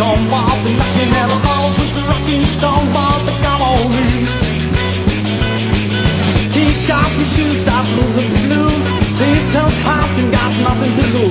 stone walls and knocking at the halls with the rocking stone walls that come on in. Kick off your shoes, stop moving the blues. These tough hearts and got nothing to lose.